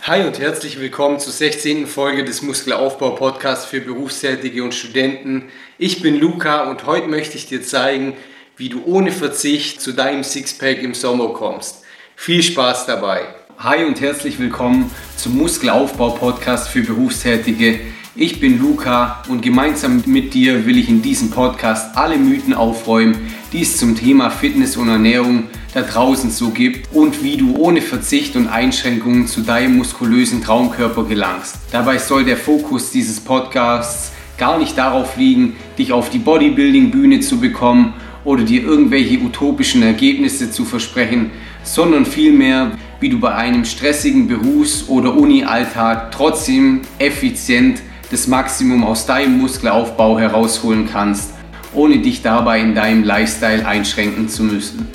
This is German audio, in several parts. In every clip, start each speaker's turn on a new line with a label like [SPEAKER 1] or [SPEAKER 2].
[SPEAKER 1] Hi und herzlich willkommen zur 16. Folge des Muskelaufbau-Podcasts für Berufstätige und Studenten. Ich bin Luca und heute möchte ich dir zeigen, wie du ohne Verzicht zu deinem Sixpack im Sommer kommst. Viel Spaß dabei! Hi und herzlich willkommen zum Muskelaufbau-Podcast für Berufstätige. Ich bin Luca und gemeinsam mit dir will ich in diesem Podcast alle Mythen aufräumen, die es zum Thema Fitness und Ernährung da draußen so gibt und wie du ohne Verzicht und Einschränkungen zu deinem muskulösen Traumkörper gelangst. Dabei soll der Fokus dieses Podcasts gar nicht darauf liegen, dich auf die Bodybuilding-Bühne zu bekommen oder dir irgendwelche utopischen Ergebnisse zu versprechen, sondern vielmehr, wie du bei einem stressigen Berufs- oder Uni-Alltag trotzdem effizient das Maximum aus deinem Muskelaufbau herausholen kannst, ohne dich dabei in deinem Lifestyle einschränken zu müssen.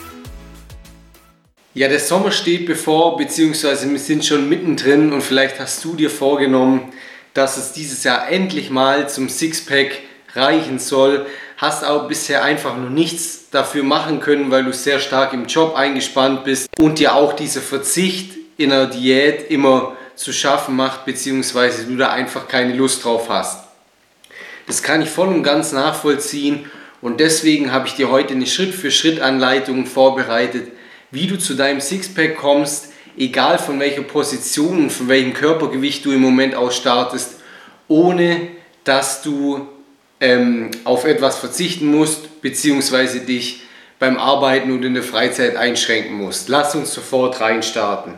[SPEAKER 1] Ja, der Sommer steht bevor, beziehungsweise wir sind schon mittendrin und vielleicht hast du dir vorgenommen, dass es dieses Jahr endlich mal zum Sixpack reichen soll, hast aber bisher einfach noch nichts dafür machen können, weil du sehr stark im Job eingespannt bist und dir auch dieser Verzicht in einer Diät immer zu schaffen macht, beziehungsweise du da einfach keine Lust drauf hast. Das kann ich voll und ganz nachvollziehen und deswegen habe ich dir heute eine Schritt-für-Schritt-Anleitung vorbereitet, wie du zu deinem Sixpack kommst, egal von welcher Position und von welchem Körpergewicht du im Moment aus startest, ohne dass du auf etwas verzichten musst, beziehungsweise dich beim Arbeiten und in der Freizeit einschränken musst. Lass uns sofort reinstarten.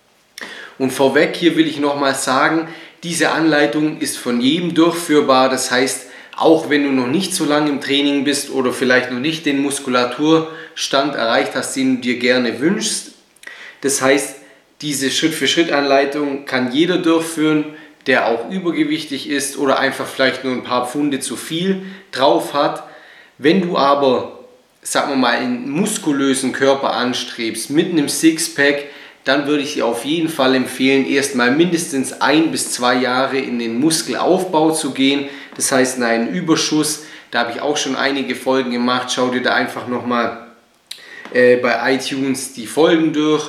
[SPEAKER 1] Und vorweg hier will ich nochmal sagen, diese Anleitung ist von jedem durchführbar, das heißt, auch wenn du noch nicht so lange im Training bist oder vielleicht noch nicht den Muskulaturstand erreicht hast, den du dir gerne wünschst. Das heißt, diese Schritt-für-Schritt-Anleitung kann jeder durchführen, der auch übergewichtig ist oder einfach vielleicht nur ein paar Pfunde zu viel drauf hat. Wenn du aber, sagen wir mal, einen muskulösen Körper anstrebst mit einem Sixpack, dann würde ich dir auf jeden Fall empfehlen, erstmal mindestens 1 bis 2 Jahre in den Muskelaufbau zu gehen. Das heißt, in einen Überschuss. Da habe ich auch schon einige Folgen gemacht. Schau dir da einfach nochmal bei iTunes die Folgen durch,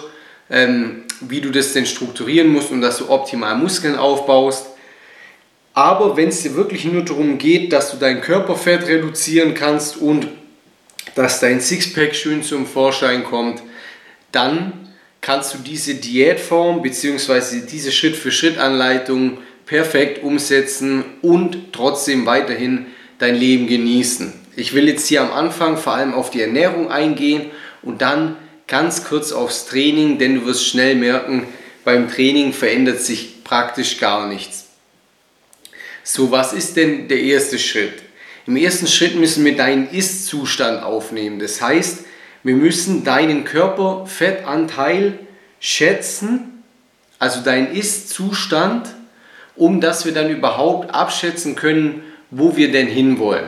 [SPEAKER 1] wie du das denn strukturieren musst und dass du optimal Muskeln aufbaust. Aber wenn es dir wirklich nur darum geht, dass du dein Körperfett reduzieren kannst und dass dein Sixpack schön zum Vorschein kommt, dann kannst du diese Diätform bzw. diese Schritt-für-Schritt-Anleitung perfekt umsetzen und trotzdem weiterhin dein Leben genießen. Ich will jetzt hier am Anfang vor allem auf die Ernährung eingehen und dann ganz kurz aufs Training, denn du wirst schnell merken, beim Training verändert sich praktisch gar nichts. So, was ist denn der erste Schritt? Im ersten Schritt müssen wir deinen Ist-Zustand aufnehmen. Das heißt, wir müssen deinen Körperfettanteil schätzen, also deinen Ist-Zustand, um dass wir dann überhaupt abschätzen können, wo wir denn hinwollen.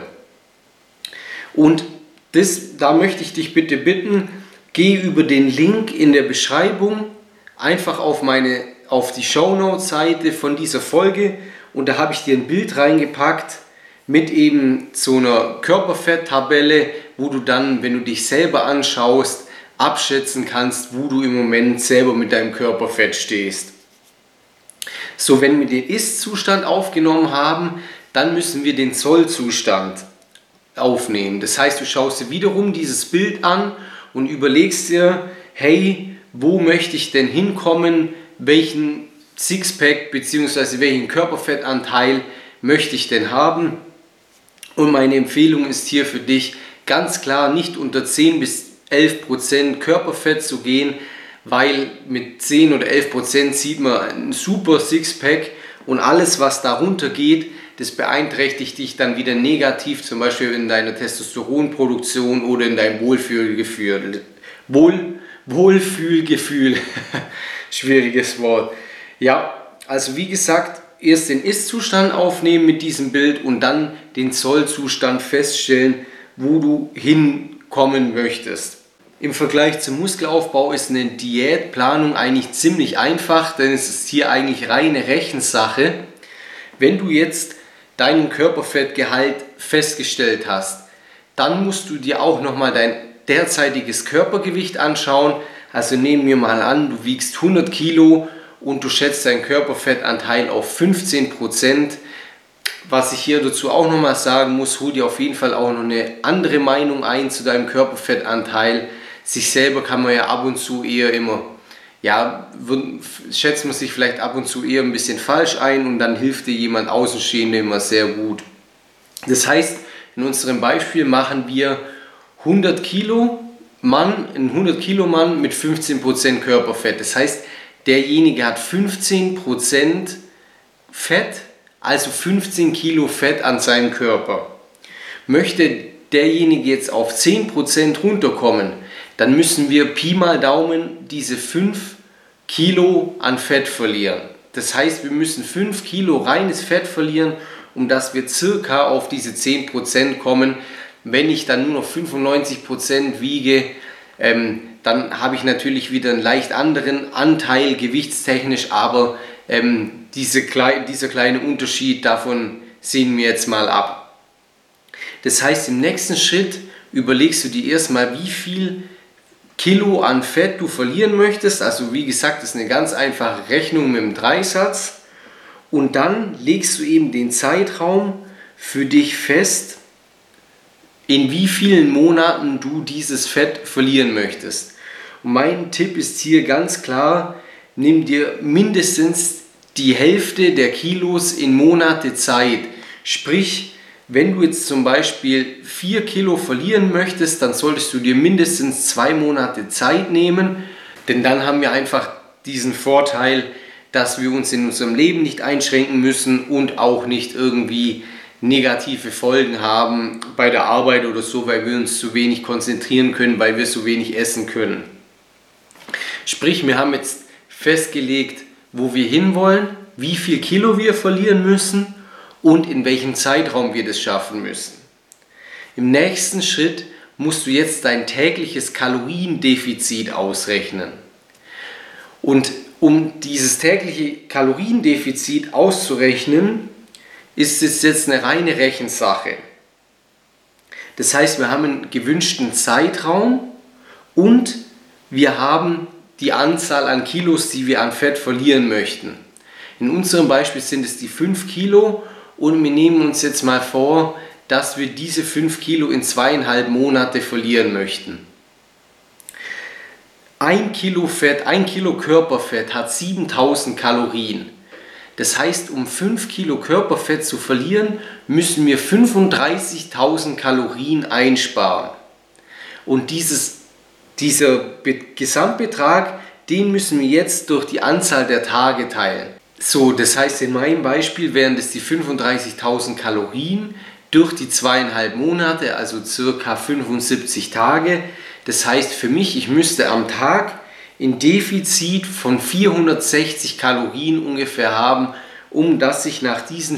[SPEAKER 1] Und da möchte ich dich bitte bitten, geh über den Link in der Beschreibung einfach auf die Shownotes-Seite von dieser Folge und da habe ich dir ein Bild reingepackt mit eben so einer Körperfetttabelle, wo du dann, wenn du dich selber anschaust, abschätzen kannst, wo du im Moment selber mit deinem Körperfett stehst. So, wenn wir den Ist-Zustand aufgenommen haben, dann müssen wir den Soll-Zustand aufnehmen. Das heißt, du schaust dir wiederum dieses Bild an und überlegst dir, hey, wo möchte ich denn hinkommen, welchen Sixpack bzw. welchen Körperfettanteil möchte ich denn haben? Und meine Empfehlung ist hier für dich ganz klar, nicht unter 10 bis 11% Körperfett zu gehen, weil mit 10 oder 11% sieht man ein super Sixpack und alles, was darunter geht, das beeinträchtigt dich dann wieder negativ, zum Beispiel in deiner Testosteronproduktion oder in deinem Wohlfühlgefühl. Wohlfühlgefühl, schwieriges Wort. Ja, also wie gesagt, erst den Ist-Zustand aufnehmen mit diesem Bild und dann den Soll-Zustand feststellen, wo du hinkommen möchtest. Im Vergleich zum Muskelaufbau ist eine Diätplanung eigentlich ziemlich einfach, denn es ist hier eigentlich reine Rechensache. Wenn du jetzt deinen Körperfettgehalt festgestellt hast, dann musst du dir auch nochmal dein derzeitiges Körpergewicht anschauen. Also nehmen wir mal an, du wiegst 100 Kilo und du schätzt deinen Körperfettanteil auf 15%. Was ich hier dazu auch nochmal sagen muss, hol dir auf jeden Fall auch noch eine andere Meinung ein zu deinem Körperfettanteil. Sich selber kann man ja ab und zu eher immer, schätzt man sich vielleicht ab und zu eher ein bisschen falsch ein und dann hilft dir jemand Außenstehender immer sehr gut. Das heißt, in unserem Beispiel machen wir 100 Kilo Mann, ein 100 Kilo Mann mit 15% Körperfett. Das heißt, derjenige hat 15% Fett, also 15 Kilo Fett an seinem Körper. Möchte derjenige jetzt auf 10% runterkommen, dann müssen wir Pi mal Daumen diese 5 Kilo an Fett verlieren. Das heißt, wir müssen 5 Kilo reines Fett verlieren, um dass wir circa auf diese 10% kommen. Wenn ich dann nur noch 95% wiege, dann habe ich natürlich wieder einen leicht anderen Anteil gewichtstechnisch, aber dieser kleine Unterschied, davon sehen wir jetzt mal ab. Das heißt, im nächsten Schritt überlegst du dir erstmal, wie viel Kilo an Fett du verlieren möchtest. Also wie gesagt, das ist eine ganz einfache Rechnung mit dem Dreisatz. Und dann legst du eben den Zeitraum für dich fest, in wie vielen Monaten du dieses Fett verlieren möchtest. Und mein Tipp ist hier ganz klar, nimm dir mindestens die Hälfte der Kilos in Monate Zeit. Sprich, wenn du jetzt zum Beispiel 4 Kilo verlieren möchtest, dann solltest du dir mindestens 2 Monate Zeit nehmen, denn dann haben wir einfach diesen Vorteil, dass wir uns in unserem Leben nicht einschränken müssen und auch nicht irgendwie negative Folgen haben bei der Arbeit oder so, weil wir uns zu wenig konzentrieren können, weil wir so wenig essen können. Sprich, wir haben jetzt festgelegt, wo wir hinwollen, wie viel Kilo wir verlieren müssen und in welchem Zeitraum wir das schaffen müssen. Im nächsten Schritt musst du jetzt dein tägliches Kaloriendefizit ausrechnen. Und um dieses tägliche Kaloriendefizit auszurechnen, ist es jetzt eine reine Rechensache. Das heißt, wir haben einen gewünschten Zeitraum und wir haben die Anzahl an Kilos, die wir an Fett verlieren möchten. In unserem Beispiel sind es die 5 Kilo und wir nehmen uns jetzt mal vor, dass wir diese 5 Kilo in 2,5 Monate verlieren möchten. 1 Kilo Fett, 1 Kilo Körperfett hat 7000 Kalorien. Das heißt, um 5 Kilo Körperfett zu verlieren, müssen wir 35.000 Kalorien einsparen. Und dieser Gesamtbetrag, den müssen wir jetzt durch die Anzahl der Tage teilen. So, das heißt, in meinem Beispiel wären das die 35.000 Kalorien durch die 2,5 Monate, also circa 75 Tage. Das heißt für mich, ich müsste am Tag ein Defizit von 460 Kalorien ungefähr haben, um dass ich nach diesen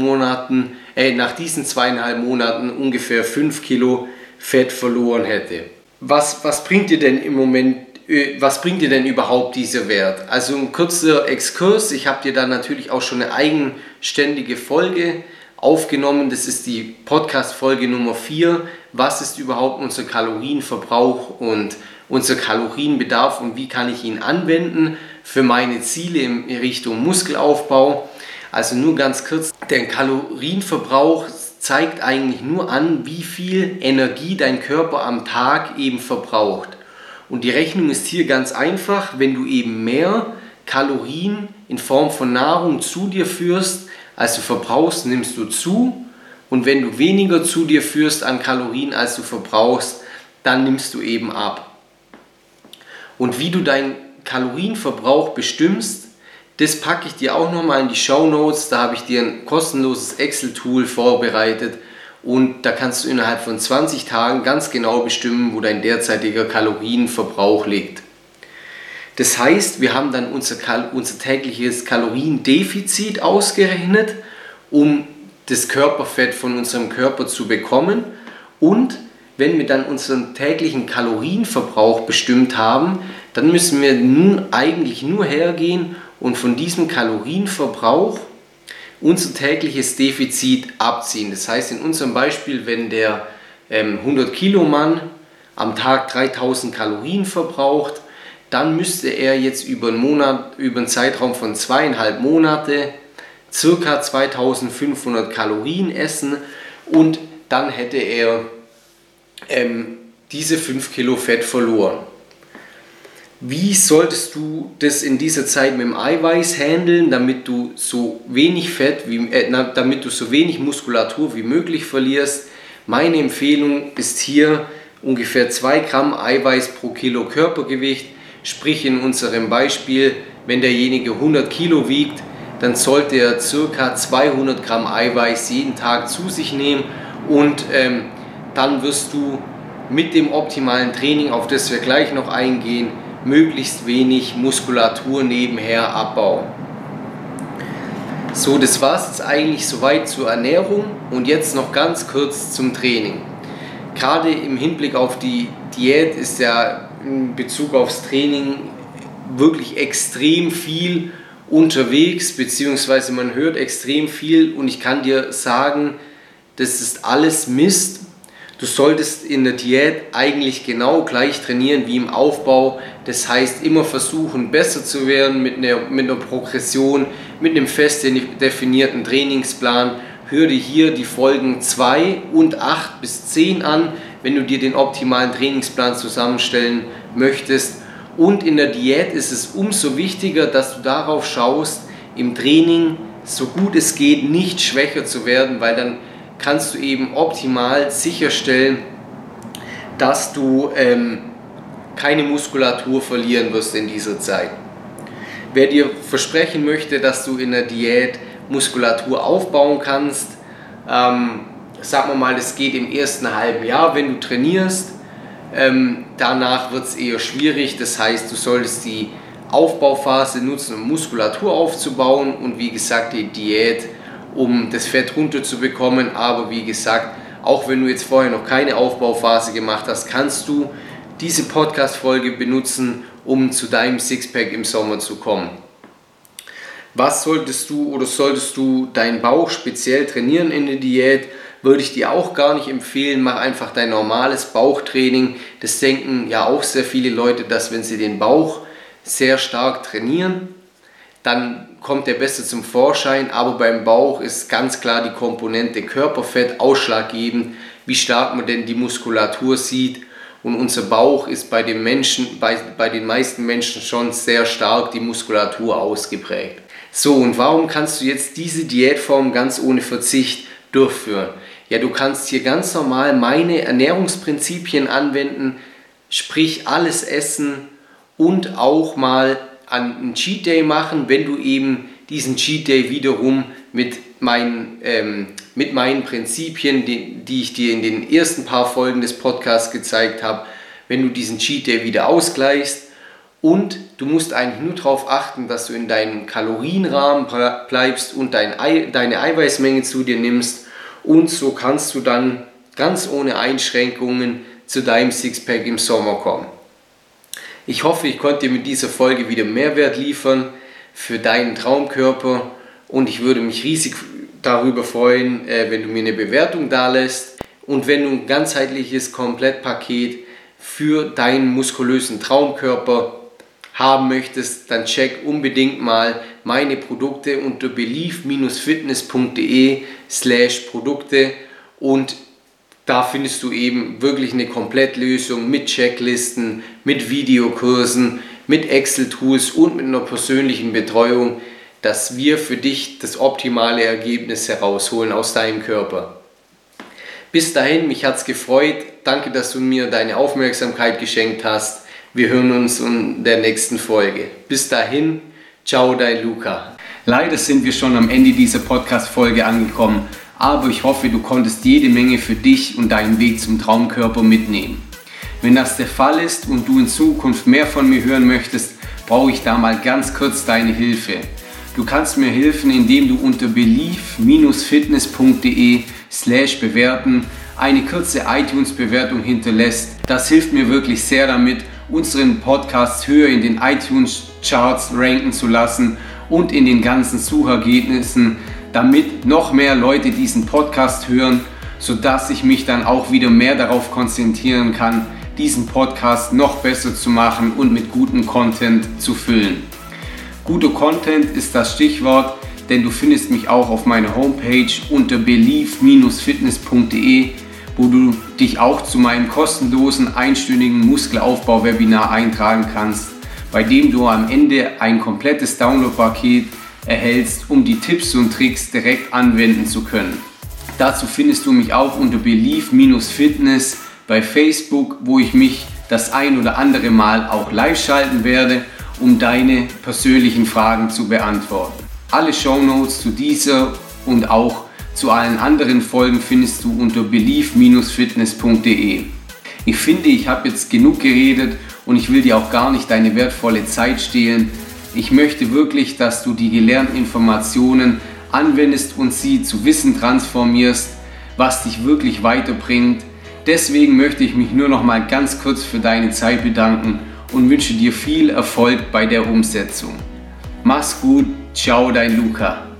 [SPEAKER 1] 2,5 Monaten ungefähr 5 Kilo Fett verloren hätte. Was bringt dir denn im Moment, was bringt dir denn überhaupt dieser Wert? Also ein kurzer Exkurs, ich habe dir dann natürlich auch schon eine eigenständige Folge aufgenommen, das ist die Podcast-Folge Nummer 4, was ist überhaupt unser Kalorienverbrauch und unser Kalorienbedarf und wie kann ich ihn anwenden für meine Ziele in Richtung Muskelaufbau. Also nur ganz kurz, der Kalorienverbrauch zeigt eigentlich nur an, wie viel Energie dein Körper am Tag eben verbraucht. Und die Rechnung ist hier ganz einfach, wenn du eben mehr Kalorien in Form von Nahrung zu dir führst, als du verbrauchst, nimmst du zu. Und wenn du weniger zu dir führst an Kalorien, als du verbrauchst, dann nimmst du eben ab. Und wie du deinen Kalorienverbrauch bestimmst, das packe ich dir auch nochmal in die Shownotes. Da habe ich dir ein kostenloses Excel-Tool vorbereitet und da kannst du innerhalb von 20 Tagen ganz genau bestimmen, wo dein derzeitiger Kalorienverbrauch liegt. Das heißt, wir haben dann unser tägliches Kaloriendefizit ausgerechnet, um das Körperfett von unserem Körper zu bekommen. Und wenn wir dann unseren täglichen Kalorienverbrauch bestimmt haben, dann müssen wir nun eigentlich nur hergehen und von diesem Kalorienverbrauch unser tägliches Defizit abziehen. Das heißt, in unserem Beispiel, wenn der 100 Kilo Mann am Tag 3000 Kalorien verbraucht, dann müsste er jetzt über einen Zeitraum von 2,5 Monate ca. 2500 Kalorien essen und dann hätte er diese 5 Kilo Fett verloren. Wie solltest du das in dieser Zeit mit dem Eiweiß handeln, damit du so wenig Muskulatur wie möglich verlierst? Meine Empfehlung ist hier ungefähr 2 Gramm Eiweiß pro Kilo Körpergewicht. Sprich in unserem Beispiel, wenn derjenige 100 Kilo wiegt, dann sollte er ca. 200 Gramm Eiweiß jeden Tag zu sich nehmen und dann wirst du mit dem optimalen Training, auf das wir gleich noch eingehen, möglichst wenig Muskulatur nebenher abbauen. So, das war es jetzt eigentlich soweit zur Ernährung und jetzt noch ganz kurz zum Training. Gerade im Hinblick auf die Diät ist ja in Bezug aufs Training wirklich extrem viel unterwegs, beziehungsweise man hört extrem viel und ich kann dir sagen, das ist alles Mist. Du solltest in der Diät eigentlich genau gleich trainieren wie im Aufbau. Das heißt, immer versuchen, besser zu werden mit einer Progression, mit einem fest definierten Trainingsplan. Hör dir hier die Folgen 2 und 8 bis 10 an, wenn du dir den optimalen Trainingsplan zusammenstellen möchtest. Und in der Diät ist es umso wichtiger, dass du darauf schaust, im Training so gut es geht nicht schwächer zu werden, weil dann kannst du eben optimal sicherstellen, dass du keine Muskulatur verlieren wirst in dieser Zeit. Wer dir versprechen möchte, dass du in der Diät Muskulatur aufbauen kannst, sagen wir mal, es geht im ersten halben Jahr, wenn du trainierst, danach wird es eher schwierig, das heißt, du solltest die Aufbauphase nutzen, um Muskulatur aufzubauen und wie gesagt die Diät, um das Fett runterzubekommen, aber wie gesagt, auch wenn du jetzt vorher noch keine Aufbauphase gemacht hast, kannst du diese Podcast-Folge benutzen, um zu deinem Sixpack im Sommer zu kommen. Was solltest du deinen Bauch speziell trainieren in der Diät? Würde ich dir auch gar nicht empfehlen, mach einfach dein normales Bauchtraining. Das denken ja auch sehr viele Leute, dass wenn sie den Bauch sehr stark trainieren, dann kommt der besser zum Vorschein, aber beim Bauch ist ganz klar die Komponente Körperfett ausschlaggebend, wie stark man denn die Muskulatur sieht. Und unser Bauch ist bei den meisten Menschen schon sehr stark die Muskulatur ausgeprägt. So, und warum kannst du jetzt diese Diätform ganz ohne Verzicht durchführen? Ja, du kannst hier ganz normal meine Ernährungsprinzipien anwenden, sprich alles essen und auch mal einen Cheat Day machen, wenn du eben diesen Cheat Day wiederum mit meinen Prinzipien, die ich dir in den ersten paar Folgen des Podcasts gezeigt habe, wenn du diesen Cheat Day wieder ausgleichst. Und du musst eigentlich nur darauf achten, dass du in deinem Kalorienrahmen bleibst und deine Eiweißmenge zu dir nimmst. Und so kannst du dann ganz ohne Einschränkungen zu deinem Sixpack im Sommer kommen. Ich hoffe, ich konnte dir mit dieser Folge wieder Mehrwert liefern für deinen Traumkörper und ich würde mich riesig darüber freuen, wenn du mir eine Bewertung dalässt und wenn du ein ganzheitliches Komplettpaket für deinen muskulösen Traumkörper haben möchtest, dann check unbedingt mal meine Produkte unter believe-fitness.de/Produkte und da findest du eben wirklich eine Komplettlösung mit Checklisten, mit Videokursen, mit Excel-Tools und mit einer persönlichen Betreuung, dass wir für dich das optimale Ergebnis herausholen aus deinem Körper. Bis dahin, mich hat's gefreut. Danke, dass du mir deine Aufmerksamkeit geschenkt hast. Wir hören uns in der nächsten Folge. Bis dahin, ciao, dein Luca. Leider sind wir schon am Ende dieser Podcast-Folge angekommen. Aber ich hoffe, du konntest jede Menge für dich und deinen Weg zum Traumkörper mitnehmen. Wenn das der Fall ist und du in Zukunft mehr von mir hören möchtest, brauche ich da mal ganz kurz deine Hilfe. Du kannst mir helfen, indem du unter believe-fitness.de/bewerten eine kurze iTunes-Bewertung hinterlässt. Das hilft mir wirklich sehr damit, unseren Podcast höher in den iTunes-Charts ranken zu lassen und in den ganzen Suchergebnissen, damit noch mehr Leute diesen Podcast hören, sodass ich mich dann auch wieder mehr darauf konzentrieren kann,
[SPEAKER 2] diesen Podcast noch besser zu machen und mit gutem Content zu füllen. Guter Content ist das Stichwort, denn du findest mich auch auf meiner Homepage unter believe-fitness.de, wo du dich auch zu meinem kostenlosen einstündigen Muskelaufbau-Webinar eintragen kannst, bei dem du am Ende ein komplettes Download-Paket erhältst, um die Tipps und Tricks direkt anwenden zu können. Dazu findest du mich auch unter believe-fitness bei Facebook, wo ich mich das ein oder andere Mal auch live schalten werde, um deine persönlichen Fragen zu beantworten. Alle Shownotes zu dieser und auch zu allen anderen Folgen findest du unter believe-fitness.de. Ich finde, ich habe jetzt genug geredet und ich will dir auch gar nicht deine wertvolle Zeit stehlen. Ich möchte wirklich, dass du die gelernten Informationen anwendest und sie zu Wissen transformierst, was dich wirklich weiterbringt. Deswegen möchte ich mich nur noch mal ganz kurz für deine Zeit bedanken und wünsche dir viel Erfolg bei der Umsetzung. Mach's gut, ciao, dein Luca.